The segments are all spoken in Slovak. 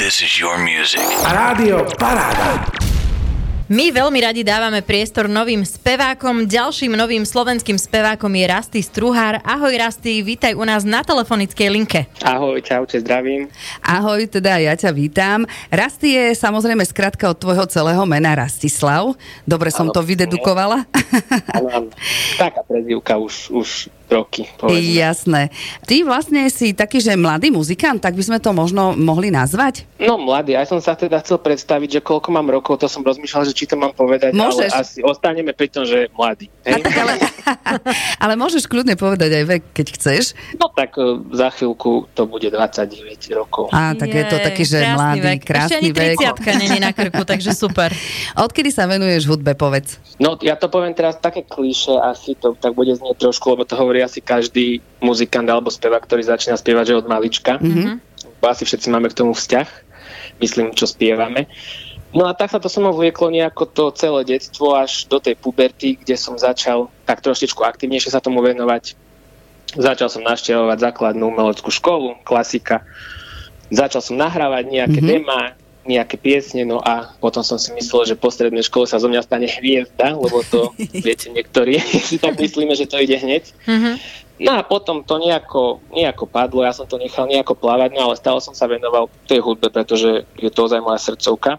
This is your music. Rádio Paráda. My veľmi radi dávame priestor novým spevákom. Ďalším novým slovenským spevákom je Rasty Struhár. Ahoj Rasty, vítaj u nás na telefonickej linke. Ahoj, čaute, zdravím. Ahoj, teda ja ťa vítam. Rasty je samozrejme skratka od tvojho celého mena Rastislav. Dobre som to vydedukovala? Áno, taká prezývka už roky, povedzme. Jasné. Ty vlastne si taký, že mladý muzikant, tak by sme to možno mohli nazvať? No mladý, aj som sa teda chcel predstaviť, že koľko mám rokov, to som rozmýšľal, že či to mám povedať, môžeš. Ale asi ostaneme pri tom, že mladý. Ale môžeš kľudne povedať aj vek, keď chceš. No tak za chvíľku to bude 29 rokov. Tak je to taký, že mladý, krásny vek. Ešte ani 30 není na krku, takže super. Odkedy sa venuješ hudbe, povedz? No ja to poviem teraz také klíše, asi to tak bude znieť trošku, lebo to hovorí asi každý muzikant alebo spevák, ktorý začína spievať, že od malička. Asi všetci máme k tomu vzťah, myslím, čo spievame. No a tak sa to so mnou vlieklo nejako to celé detstvo až do tej puberty, kde som začal tak trošičku aktívnejšie sa tomu venovať. Začal som navštevovať základnú umeleckú školu, klasika. Začal som nahrávať nejaké demá, nejaké piesne, no a potom som si myslel, že po strednej škole sa zo mňa stane hviezda, lebo to, viete, niektorí si tak myslíme, že to ide hneď. No a potom to nejako padlo, ja som to nechal nejako plávať, no ale stále som sa venoval tej hudbe, pretože je to ozaj moja srdcovka.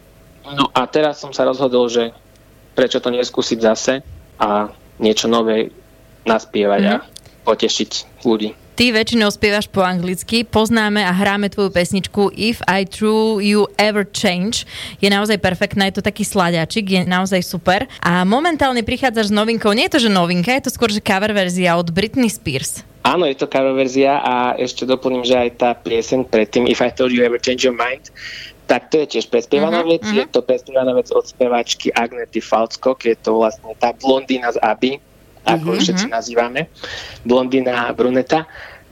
No a teraz som sa rozhodol, že prečo to neskúsiť zase a niečo nové naspievať a potešiť ľudí. Ty väčšinou spievaš po anglicky, poznáme a hráme tvoju pesničku If I True You Ever Change. Je naozaj perfektná, je to taký slaďačik, je naozaj super. A momentálne prichádzaš s novinkou, nie je to, že novinka, je to skôr, že cover verzia od Britney Spears. Áno, je to cover verzia a ešte doplním, že aj tá pieseň predtým If I Told You Ever Change Your Mind, tak to je tiež prespievaná vec, je to prespievaná vec od speváčky Agnety Faltskog, je to vlastne tá blondína z Abby, ako všetci nazývame, blondína a bruneta.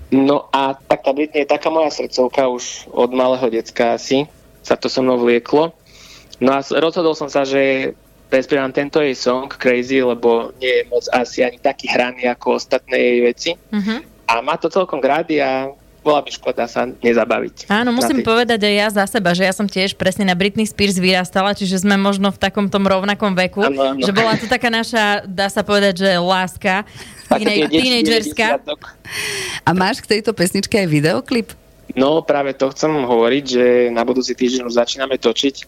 No a tak tá Britney je taká moja srdcovka, už od malého decka asi sa to so mnou vlieklo. No a rozhodol som sa, že prespievam tento jej song Crazy, lebo nie je moc asi ani taký hraný ako ostatné jej veci. A má to celkom rádi a bola by škoda sa nezabaviť. Áno, musím povedať aj ja za seba, že ja som tiež presne na Britney Spears vyrastala, čiže sme možno v takom tom rovnakom veku, že bola to taká naša, dá sa povedať, že láska, tínedžerská. A máš k tejto pesničke aj videoklip? No, práve to chcem hovoriť, že na budúci týždeň už začíname točiť.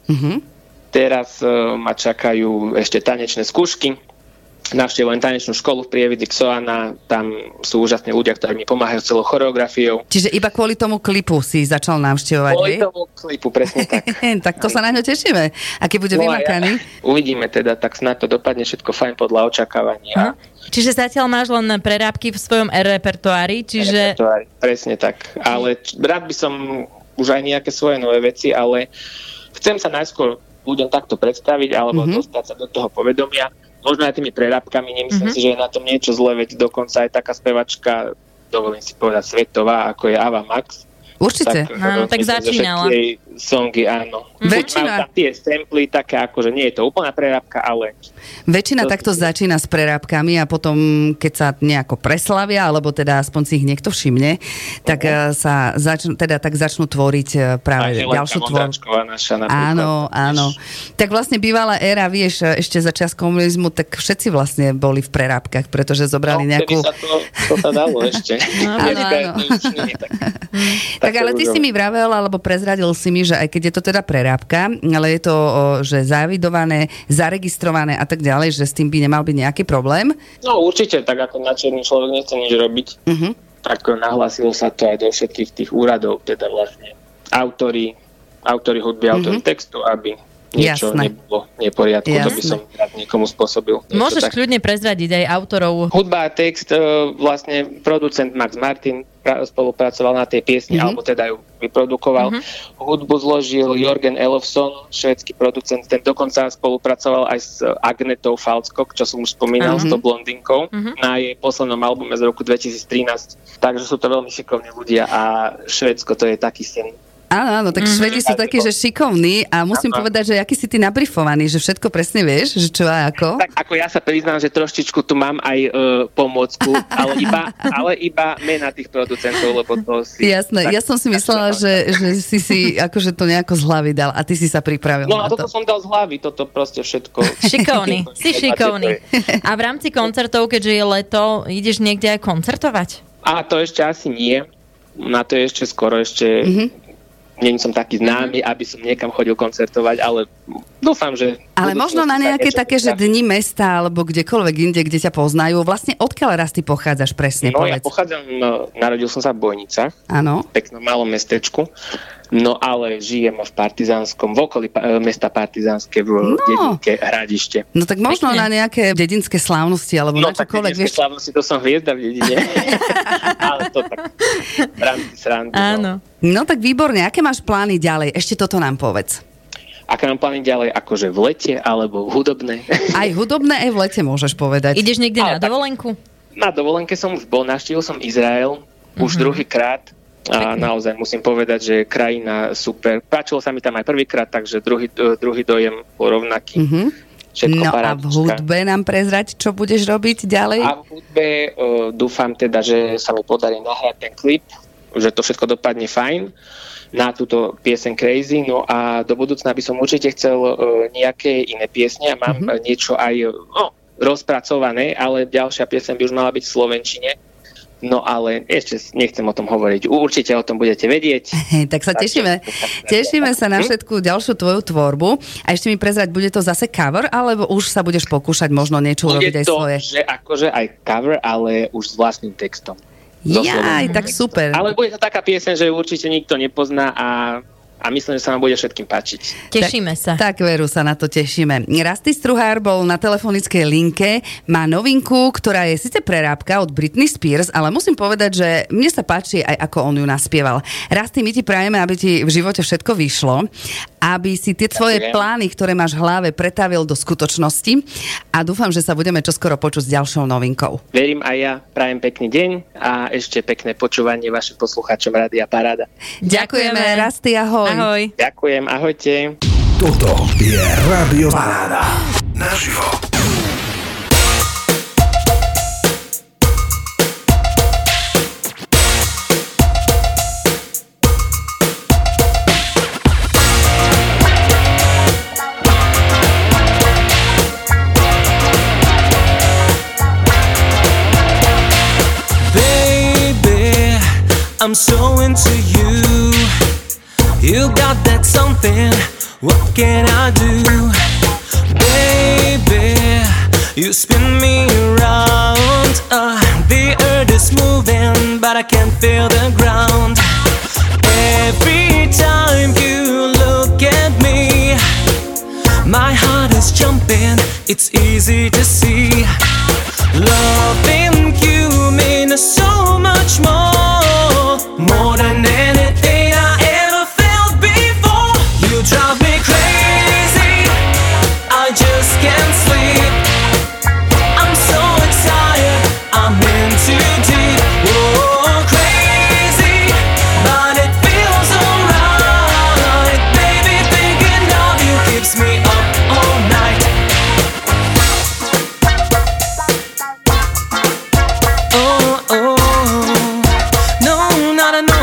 Teraz ma čakajú ešte tanečné skúšky. Navštevujem tanečnú školu v Prievidzi Xoana, tam sú úžasní ľudia, ktorí mi pomáhajú s celou choreografiou. Čiže iba kvôli tomu klipu si začal navštevovať, Kvôli tomu klipu, presne tak. Tak to sa na ňo tešíme. Aký bude vymakaný? Uvidíme teda, tak snad to dopadne všetko fajn podľa očakávania. Čiže zatiaľ máš len prerábky v svojom repertoári, čiže... Presne tak, ale rád by som už aj nejaké svoje nové veci, ale chcem sa najskôr ľuďom takto predstaviť, alebo dostať sa do toho povedomia. Možno aj tými prerábkami, nemyslím si, že je na tom niečo zlé, veď dokonca aj taká spevačka, dovolím si povedať, svetová, ako je Ava Max. Určite. Áno, tak začínala. Jej songy, áno. Väčšina... Majú tam tie samply také, akože nie je to úplná prerábka, ale... Väčšina takto začína s prerábkami a potom, keď sa nejako preslavia, alebo teda aspoň si ich niekto všimne, tak sa začnú tvoriť práve ďalšiu tvorbu. Áno. Tak vlastne bývalá éra, vieš, ešte za čas komunizmu, tak všetci vlastne boli v prerábkach, pretože zobrali nejakú... No, to sa dalo ešte. Áno. Tak ale ty si mi vravel, alebo prezradil si mi, že aj keď je to teda prerábka, ale je to, že zaevidované, zaregistrované a tak ďalej, že s tým by nemal byť nejaký problém? No určite, tak ako načerný človek nechce nič robiť, tak nahlásilo sa to aj do všetkých tých úradov, teda vlastne autori hudby, autori textu, aby niečo nebolo neporiadku, to by som rád niekomu spôsobil. Môžeš kľudne prezradiť aj autorov. Hudba a text, vlastne producent Max Martin spolupracoval na tej piesni, alebo teda ju vyprodukoval. Hudbu zložil Jörgen Elofsson, švédsky producent, ten dokonca spolupracoval aj s Agnetou Faltskog, čo som už spomínal, s tou blondinkou, na jej poslednom albume z roku 2013. Takže sú to veľmi šikovní ľudia a Švédsko to je taký sen. Áno, tak Švedi sú takí, že šikovní a musím povedať, že aký si ty nabrifovaný, že všetko presne vieš, že čo a ako. Tak ako ja sa priznám, že trošičku tu mám aj pomôcku, ale iba mena tých producentov, lebo to si... Jasné, ja som si myslela, že si akože to nejako z hlavy dal a ty si sa pripravil na to. toto som dal z hlavy, toto proste všetko. Šikovný, si šikovný. A v rámci koncertov, keďže je leto, ideš niekde aj koncertovať? A to ešte asi nie. Na to je ešte skoro, nie som taký známy, aby som niekam chodil koncertovať, ale dúfam, že... Ale možno na nejaké také, že dni mesta, alebo kdekoľvek inde, kde ťa poznajú. Vlastne odkiaľ raz ty pochádzaš presne, povedz. Ja pochádzam, narodil som sa v Bojnicách, v peknom malom mestečku, no ale žijem v okolí mesta Partizánske v dedinke Hradište. No tak možno na nejaké dedinské slávnosti, alebo na čokoľvek, vieš. Slávnosti, to som hviezda v dedine. Ale to tak v rámci srandy. Áno. No tak výborne, aké máš plány ďalej? Ešte toto nám povedz. Aké mám plány ďalej, akože v lete, alebo hudobné? Aj hudobné, aj v lete môžeš povedať. Ideš niekde na dovolenku? Na dovolenke som už bol, navštívil som Izrael, už druhýkrát. A naozaj musím povedať, že krajina super. Páčilo sa mi tam aj prvýkrát, takže druhý dojem bol rovnaký. Všetko parádička. A v hudbe nám prezrať, čo budeš robiť ďalej? A v hudbe dúfam teda, že sa mi podarí nahrať ten klip, že to všetko dopadne fajn na túto pieseň Crazy. No a do budúcna by som určite chcel nejaké iné piesne a mám niečo aj rozpracované, ale ďalšia pieseň by už mala byť v slovenčine. No ale ešte nechcem o tom hovoriť. Určite o tom budete vedieť. Tak sa tešíme. Tešíme sa na všetku ďalšiu tvoju tvorbu. A ešte mi prezrať, bude to zase cover, alebo už sa budeš pokúšať možno niečo urobiť aj svoje? Bude to, že akože aj cover, ale už s vlastným textom. Jaj, tak super. Ale bude to taká pieseň, že určite nikto nepozná a myslím, že sa vám bude všetkým páčiť. Tešíme sa. Tak veru, sa na to tešíme. Rasty Struhár bol na telefonickej linke, má novinku, ktorá je síce prerábka od Britney Spears, ale musím povedať, že mne sa páči aj ako on ju naspieval. Rasty, my ti prajeme, aby ti v živote všetko vyšlo, aby si tie tvoje plány, ktoré máš v hlave, pretavil do skutočnosti a dúfam, že sa budeme čoskoro počuť s ďalšou novinkou. Verím aj ja, prajem pekný deň a ešte pekné počúvanie vašim poslucháčom Rádia Paráda. Ďakujeme, Rasty, ahoj. Ahoj. Ďakujem, ahojte. Toto je Rádio Paráda. Naživo. Baby, I'm so into you. You got that something, what can I do? Baby, you spin me around. The earth is moving, but I can't feel the ground. Every time you look at me, my heart is jumping, it's easy to see. Loving you means so much more than anything I ever felt before. You drive me crazy, I just can't sleep. I'm so excited, I'm in too deep. Oh, crazy, but it feels alright. Baby, thinking of you keeps me up all night. Oh, oh, no, not a no.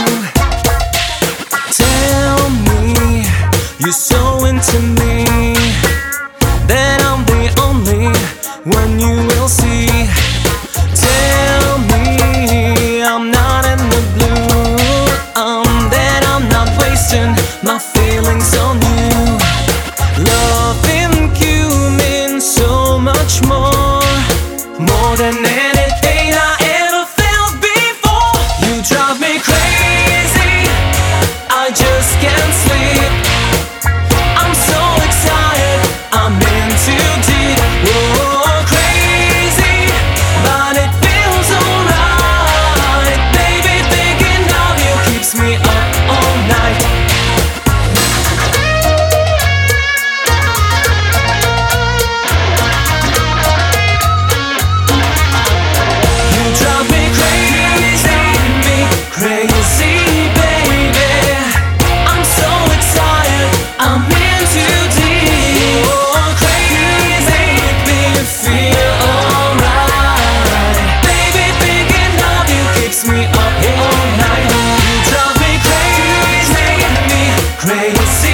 Tell me you're so into me, that I'm the only one you will see. Tell me I'm not in the blue, that I'm not wasting my feelings on you. Loving you means so much more than anything I ever felt before. You drive me crazy, I just can't sleep. I'm so excited, I'm in too deep. Oh, crazy, but it feels alright. Baby, thinking of you keeps me up all night. play the